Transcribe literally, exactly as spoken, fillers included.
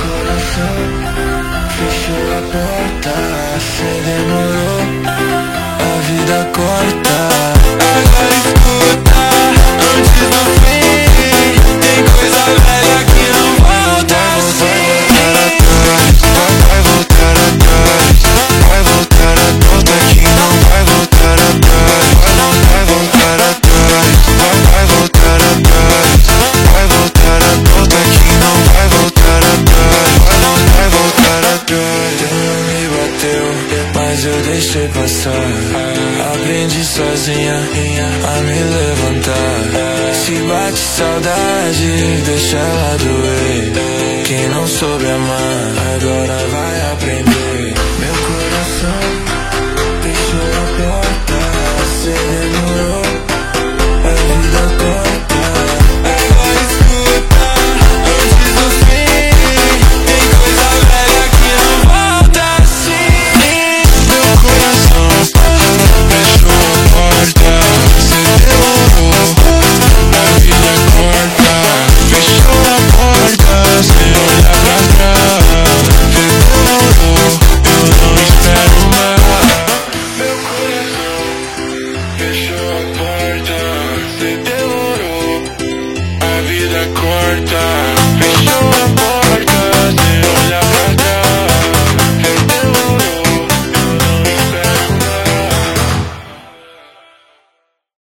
coração, fechou a porta. Cê demorou, a vida corta. Agora escuta, antes do fim, tem coisa velha que não volta assim. Vai voltar atrás, vai voltar atrás, volta que não vai voltar atrás. Vai voltar atrás, vai voltar atrás, vai voltar atrás, volta que não vai voltar atrás. Vai voltar atrás. Tu não me bateu, mas eu deixei passar. Aprendi sozinha a me levantar. Se bate saudade, deixa ela doer.